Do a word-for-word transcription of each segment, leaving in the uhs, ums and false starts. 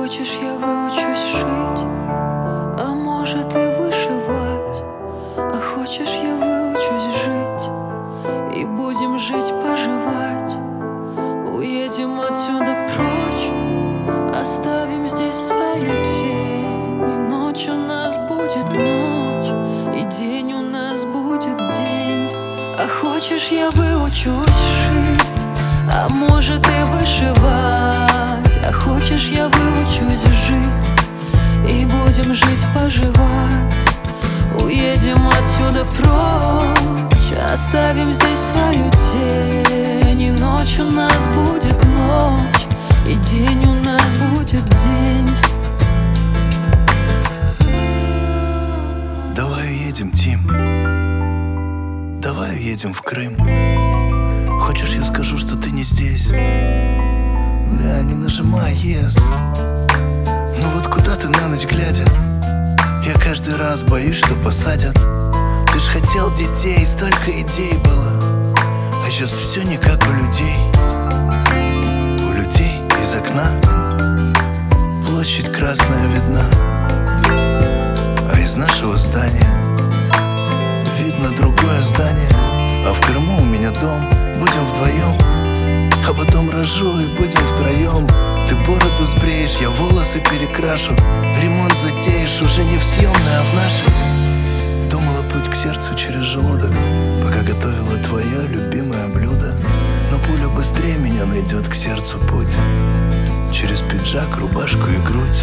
хочешь, я выучусь шить, а может и вышивать. А хочешь, я выучусь жить, и будем жить, поживать. Уедем отсюда прочь, оставим здесь свою тень. И ночь у нас будет ночь, и день у нас будет день. А хочешь, я выучусь шить, а может и вышивать. А хочешь, я выучусь жить, и будем жить, поживать. Уедем отсюда прочь, оставим здесь свою тень. И ночь у нас будет ночь, и день у нас будет день. Давай уедем, Тим, давай уедем в Крым. Хочешь, я скажу, что ты не здесь? Бля, не нажимай yes. Ну вот куда ты на ночь глядя? Я каждый раз боюсь, что посадят. Ты ж хотел детей, столько идей было, а сейчас все не как у людей. У людей из окна площадь красная видна, а из нашего здания видно другое здание. А в Крыму у меня дом, будем вдвоем, а потом рожу и будем втроем. Ты бороду сбреешь, я волосы перекрашу, ремонт затеешь уже не в съемной, а в нашей. Думала путь к сердцу через желудок, пока готовила твое любимое блюдо. Но пуля быстрее меня найдет к сердцу путь через пиджак, рубашку и грудь.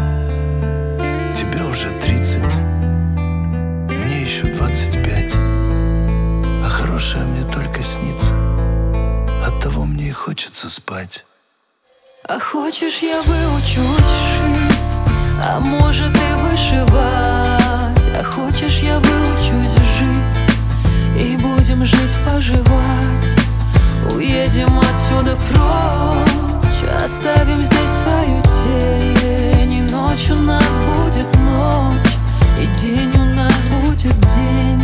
Тебе уже тридцать, мне еще двадцать пять, а хорошее мне только снится, оттого мне и хочется спать. А хочешь, я выучусь шить, а может и вышивать. А хочешь, я выучусь жить, и будем жить, поживать. Уедем отсюда прочь, оставим здесь свою тень. И ночь у нас будет ночь, и день у нас будет день.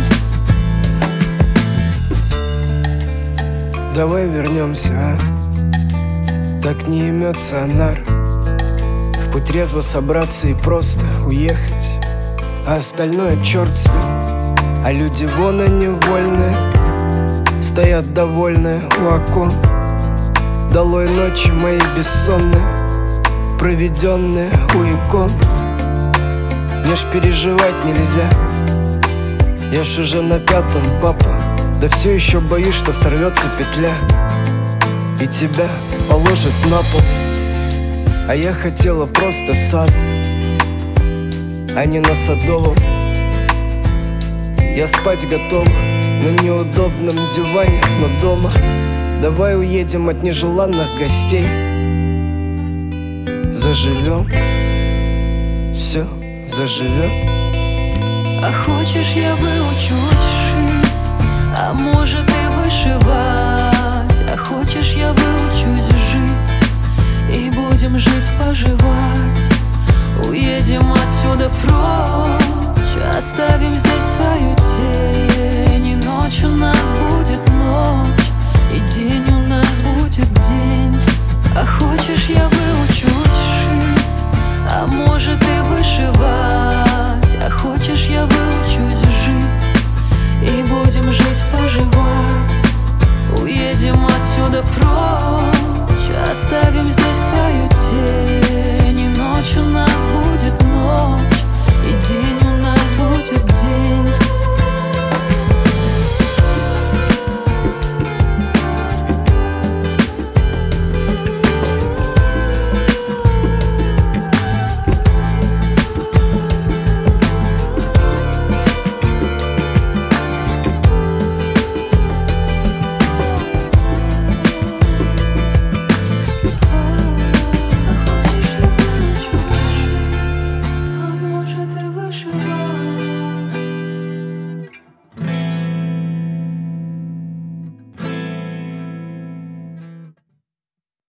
Давай вернемся, а? Так не имется нар. В путь резво собраться и просто уехать, а остальное черт с ним. А люди вон они вольные, стоят довольные у окон. Долой ночи мои бессонные, проведенные у икон. Мне ж переживать нельзя, я ж уже на пятом, папа. Да все еще боюсь, что сорвется петля и тебя положит на пол. А я хотела просто сад, а не на Садовом. Я спать готова на неудобном диване, но дома. Давай уедем от нежеланных гостей, заживем, все заживет. А хочешь, я выучусь шить, а может и вышивать. А хочешь, я выучусь жить, и будем жить, поживать. Уедем отсюда прочь, оставим здесь свою тень. И ночь у нас будет ночь, и день у нас будет день. А хочешь, я выучусь